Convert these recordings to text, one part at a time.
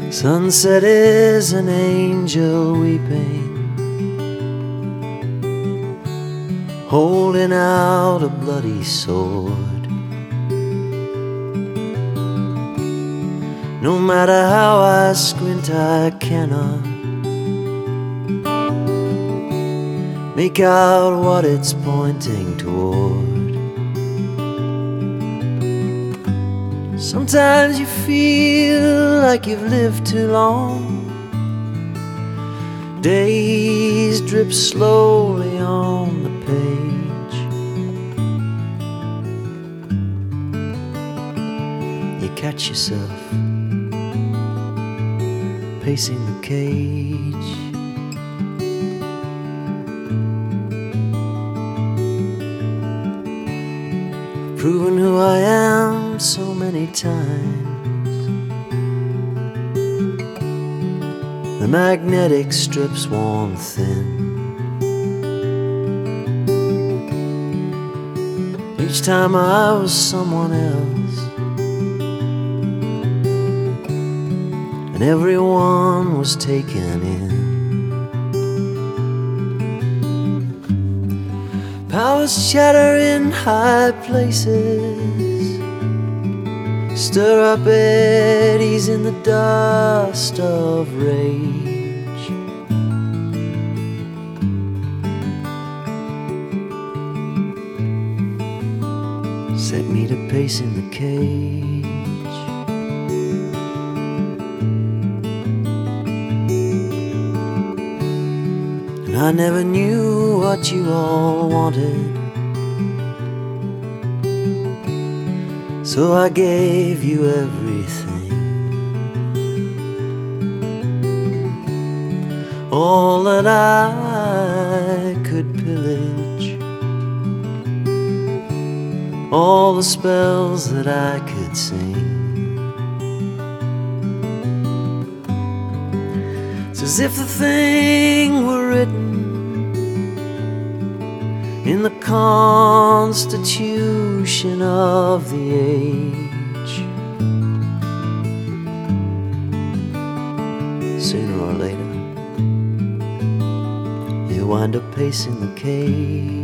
Sunset is an angel weeping, holding out a bloody sword. No matter how I squint, I cannot make out what it's pointing toward. Sometimes you feel like you've lived too long. Days drip slowly on the page. You catch yourself pacing the cage. Proven who I am so many times. The magnetic strip's worn thin. Each time I was someone else, and everyone was taken in. Powers shatter in high places, stir up eddies in the dust of rage. Set me to pacing the cage. And I never knew what you all wanted, so I gave you everything. All that I could pillage, all the spells that I could sing. It's as if the thing were written in the constitution of the age. Sooner or later, you wind up pacing the cage.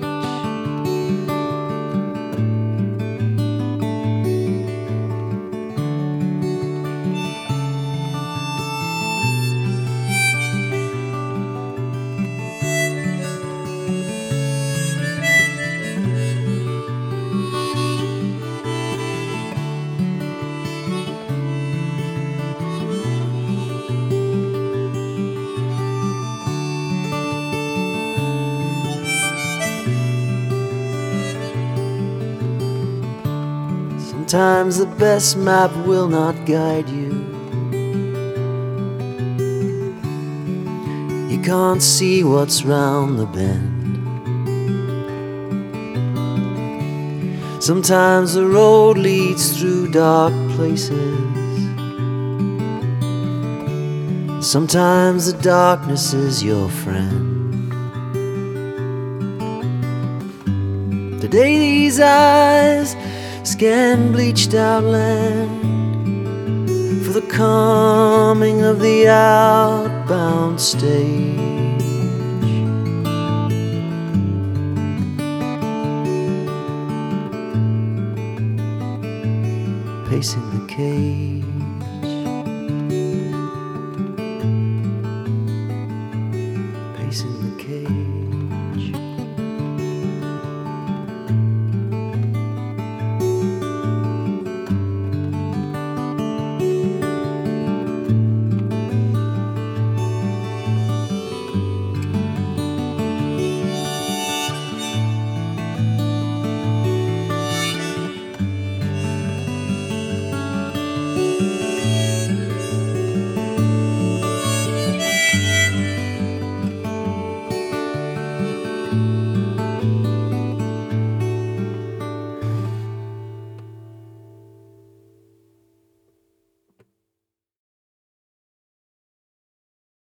Sometimes the best map will not guide you. You can't see what's round the bend. Sometimes the road leads through dark places. Sometimes the darkness is your friend. Today these eyes scan bleached out land for the coming of the outbound stage. Pacing the cage.